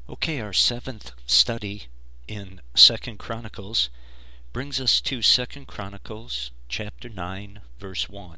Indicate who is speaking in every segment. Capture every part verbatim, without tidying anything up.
Speaker 1: Okay, our seventh study in Second Chronicles brings us to Second Chronicles chapter nine, verse one.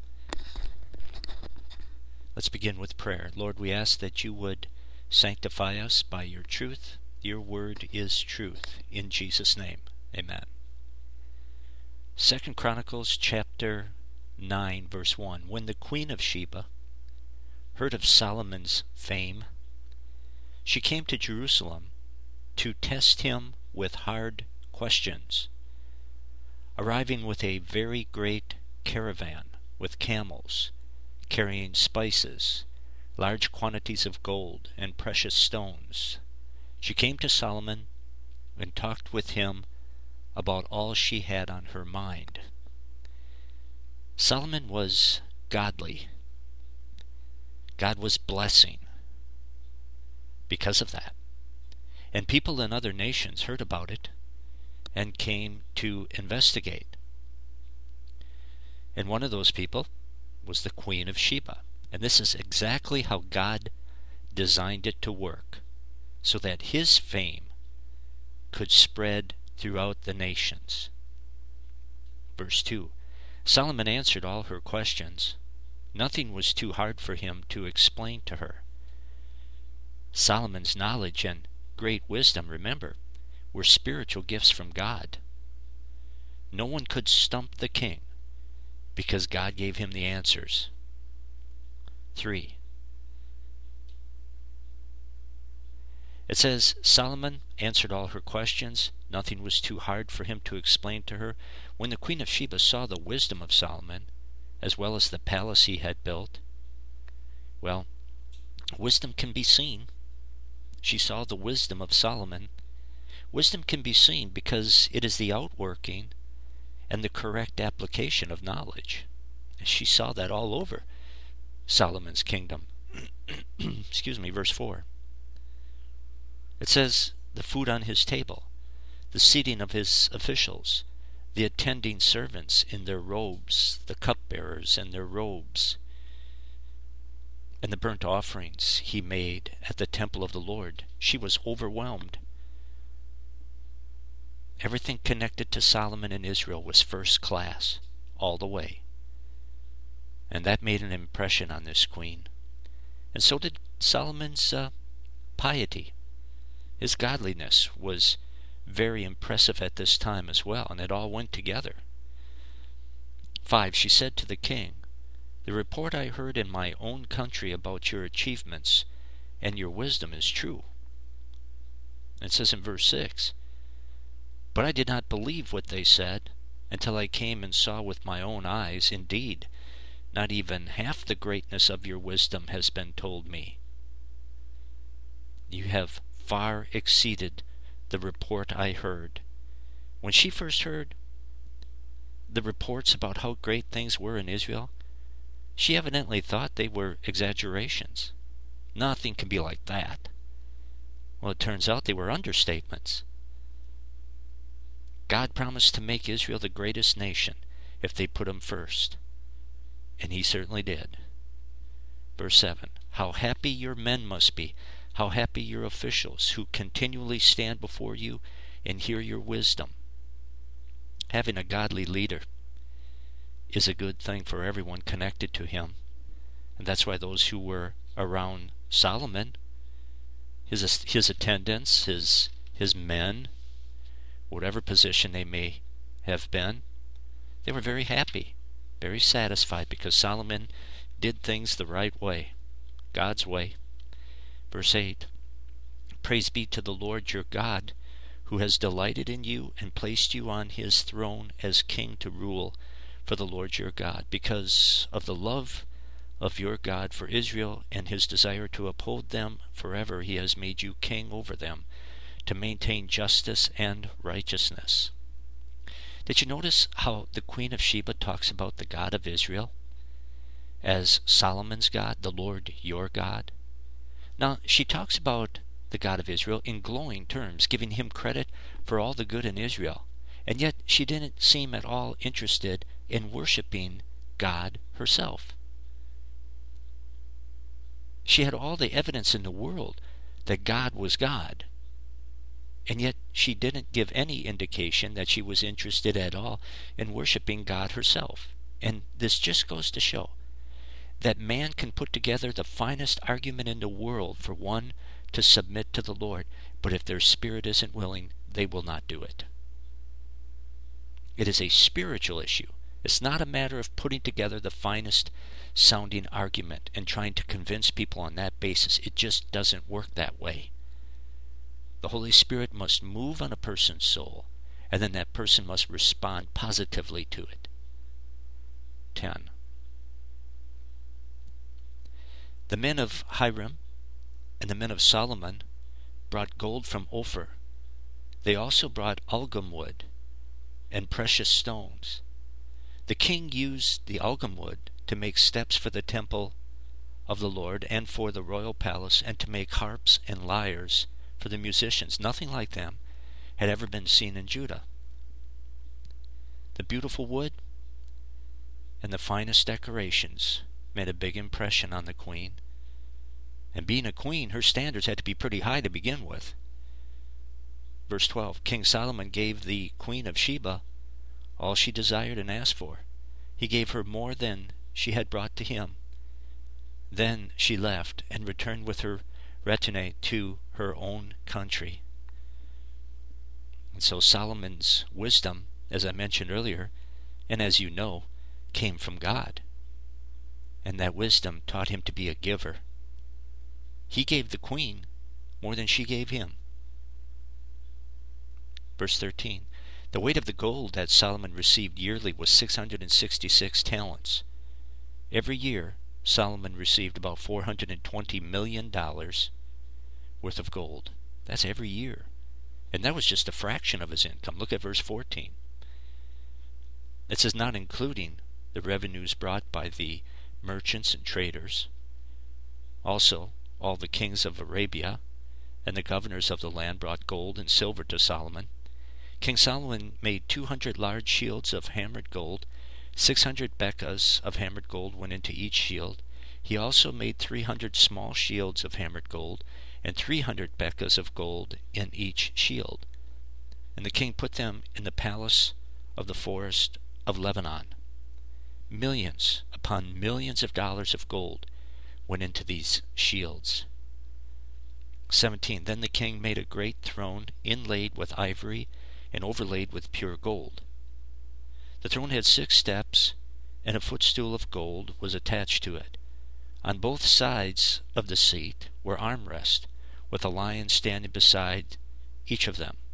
Speaker 1: Let's begin with prayer. Lord, we ask that you would sanctify us by your truth. Your word is truth. In Jesus' name, amen. Second Chronicles chapter nine, verse one. When the queen of Sheba heard of Solomon's fame, she came to Jerusalem to test him with hard questions, arriving with a very great caravan with camels, carrying spices, large quantities of gold, and precious stones. She came to Solomon and talked with him about all she had on her mind. Solomon was godly. God was blessing because of that. And people in other nations heard about it and came to investigate. And one of those people was the Queen of Sheba. And this is exactly how God designed it to work, so that his fame could spread throughout the nations. Verse two. Solomon answered all her questions. Nothing was too hard for him to explain to her. Solomon's knowledge and great wisdom, remember, were spiritual gifts from God. No one could stump the king because God gave him the answers. Three. It says, Solomon answered all her questions. Nothing was too hard for him to explain to her. When the queen of Sheba saw the wisdom of Solomon, as well as the palace he had built, well, wisdom can be seen. She saw the wisdom of Solomon. Wisdom can be seen because it is the outworking and the correct application of knowledge. And she saw that all over Solomon's kingdom. Excuse me, verse four. It says, the food on his table, the seating of his officials, the attending servants in their robes, the cupbearers in their robes, and the burnt offerings he made at the temple of the Lord. She was overwhelmed. Everything connected to Solomon and Israel was first class, all the way. And that made an impression on this queen. And so did Solomon's uh, piety. His godliness was very impressive at this time as well, and it all went together. Five, she said to the king, the report I heard in my own country about your achievements and your wisdom is true. It says in verse six, but I did not believe what they said until I came and saw with my own eyes. Indeed, not even half the greatness of your wisdom has been told me. You have far exceeded the report I heard. When she first heard the reports about how great things were in Israel, she evidently thought they were exaggerations. Nothing can be like that. Well, it turns out they were understatements. God promised to make Israel the greatest nation if they put him first. And he certainly did. Verse seven. How happy your men must be. How happy your officials who continually stand before you and hear your wisdom. Having a godly leader is a good thing for everyone connected to him. And that's why those who were around Solomon, his his attendants, his his men, whatever position they may have been, they were very happy, very satisfied, because Solomon did things the right way, God's way. Verse eight, praise be to the Lord your God, who has delighted in you and placed you on his throne as king to rule for the Lord your God. Because of the love of your God for Israel and his desire to uphold them forever, he has made you king over them, to maintain justice and righteousness. Did you notice how the Queen of Sheba talks about the God of Israel as Solomon's God, the Lord your God? Now, she talks about the God of Israel in glowing terms, giving him credit for all the good in Israel. And yet she didn't seem at all interested in worshiping God herself. She had all the evidence in the world that God was God. And yet she didn't give any indication that she was interested at all in worshiping God herself. And this just goes to show that man can put together the finest argument in the world for one to submit to the Lord, but if their spirit isn't willing, they will not do it. It is a spiritual issue. It's not a matter of putting together the finest sounding argument and trying to convince people on that basis. It just doesn't work that way. The Holy Spirit must move on a person's soul, and then that person must respond positively to it. ten. The men of Hiram and the men of Solomon brought gold from Ophir. They also brought algum wood and precious stones. The king used the algum wood to make steps for the temple of the Lord and for the royal palace, and to make harps and lyres for the musicians. Nothing like them had ever been seen in Judah. The beautiful wood and the finest decorations made a big impression on the queen. And being a queen, her standards had to be pretty high to begin with. Verse twelve, King Solomon gave the queen of Sheba all she desired and asked for. He gave her more than she had brought to him. Then she left and returned with her retinue to her own country. And so Solomon's wisdom, as I mentioned earlier, and as you know, came from God. And that wisdom taught him to be a giver. He gave the queen more than she gave him. Verse thirteen, the weight of the gold that Solomon received yearly was six hundred sixty-six talents. Every year, Solomon received about four hundred twenty million dollars worth of gold. That's every year. And that was just a fraction of his income. Look at verse fourteen. It says, not including the revenues brought by the merchants and traders. Also, all the kings of Arabia and the governors of the land brought gold and silver to Solomon. King Solomon made two hundred large shields of hammered gold. six hundred bekas of hammered gold went into each shield. He also made three hundred small shields of hammered gold, and three hundred bekas of gold in each shield. And the king put them in the palace of the forest of Lebanon. Millions upon millions of dollars of gold went into these shields. seventeen. Then the king made a great throne inlaid with ivory and overlaid with pure gold. The throne had six steps, and a footstool of gold was attached to it. On both sides of the seat were armrests, with a lion standing beside each of them.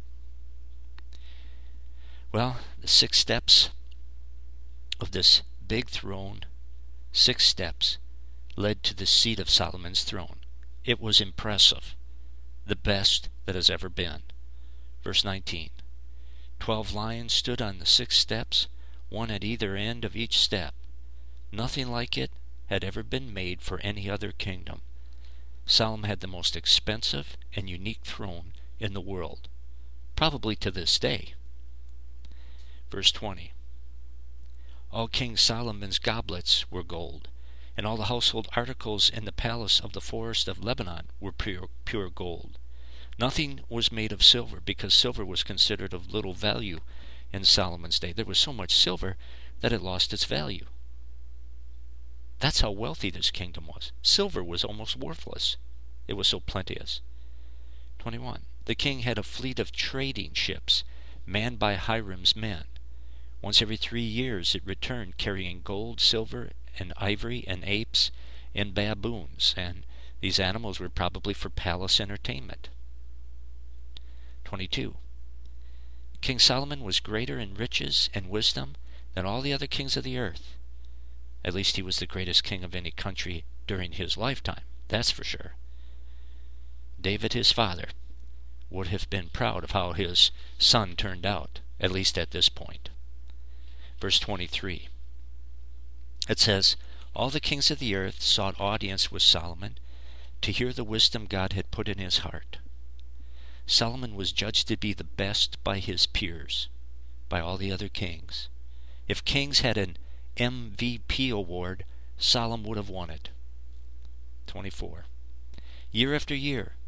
Speaker 1: Well, the six steps of this big throne, six steps, led to the seat of Solomon's throne. It was impressive, the best that has ever been. Verse nineteen. Twelve lions stood on the six steps, one at either end of each step. Nothing like it had ever been made for any other kingdom. Solomon had the most expensive and unique throne in the world, probably to this day. Verse twenty. All King Solomon's goblets were gold, and all the household articles in the palace of the forest of Lebanon were pure, pure gold. Nothing was made of silver, because silver was considered of little value in Solomon's day. There was so much silver that it lost its value. That's how wealthy this kingdom was. Silver was almost worthless. It was so plenteous. twenty-one. The king had a fleet of trading ships manned by Hiram's men. Once every three years it returned, carrying gold, silver, and ivory, and apes, and baboons, and these animals were probably for palace entertainment. twenty-two. King Solomon was greater in riches and wisdom than all the other kings of the earth. At least he was the greatest king of any country during his lifetime, that's for sure. David, his father, would have been proud of how his son turned out, at least at this point. Verse twenty-three. It says, all the kings of the earth sought audience with Solomon to hear the wisdom God had put in his heart. Solomon was judged to be the best by his peers, by all the other kings. If kings had an M V P award, Solomon would have won it. twenty-four. Year after year,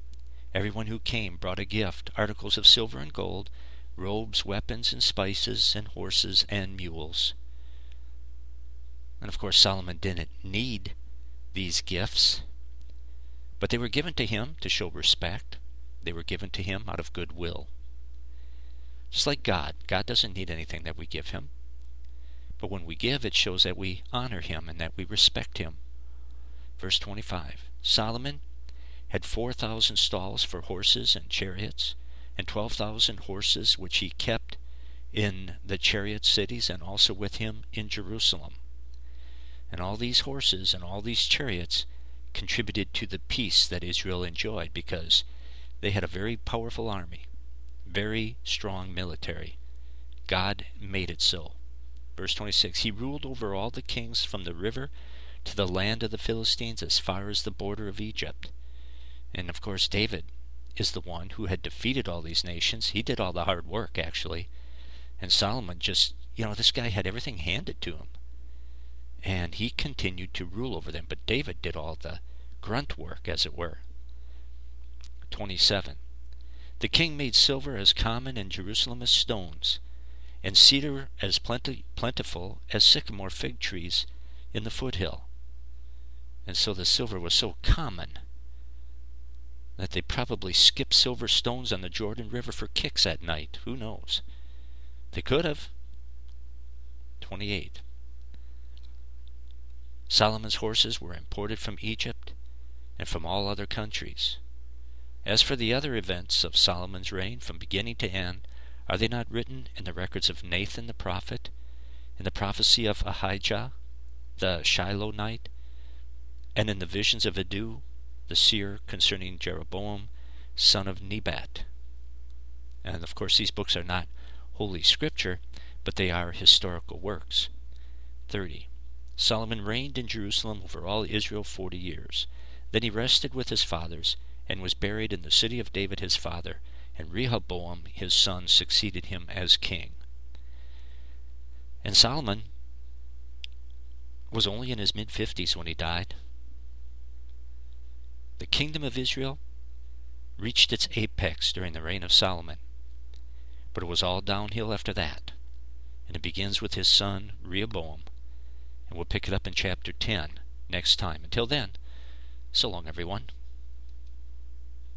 Speaker 1: Everyone who came brought a gift, articles of silver and gold, robes, weapons, and spices, and horses and mules. And of course Solomon didn't need these gifts, but they were given to him to show respect. They were given to him out of goodwill. Just like God. God doesn't need anything that we give him. But when we give, it shows that we honor him and that we respect him. Verse twenty-five, Solomon had four thousand stalls for horses and chariots, and twelve thousand horses which he kept in the chariot cities, and also with him in Jerusalem. And all these horses and all these chariots contributed to the peace that Israel enjoyed, because they had a very powerful army, very strong military. God made it so. Verse twenty-six, he ruled over all the kings from the river to the land of the Philistines as far as the border of Egypt. And of course David is the one who had defeated all these nations. He did all the hard work, actually. And Solomon just, you know, this guy had everything handed to him. And he continued to rule over them. But David did all the grunt work, as it were. twenty-seven, the king made silver as common in Jerusalem as stones, and cedar as plenty, plentiful as sycamore fig trees in the foothill. And so the silver was so common that they probably skipped silver stones on the Jordan River for kicks at night. Who knows? They could have. twenty-eight, Solomon's horses were imported from Egypt and from all other countries. As for the other events of Solomon's reign from beginning to end, are they not written in the records of Nathan the prophet, in the prophecy of Ahijah the Shilonite, and in the visions of Iddo the seer concerning Jeroboam son of Nebat? And of course these books are not holy scripture, but they are historical works. thirty, Solomon reigned in Jerusalem over all Israel forty years. Then he rested with his fathers, and was buried in the city of David his father, and Rehoboam his son succeeded him as king. And Solomon was only in his mid-fifties when he died. The kingdom of Israel reached its apex during the reign of Solomon, but it was all downhill after that. And it begins with his son Rehoboam, and we'll pick it up in chapter ten next time. Until then, so long everyone.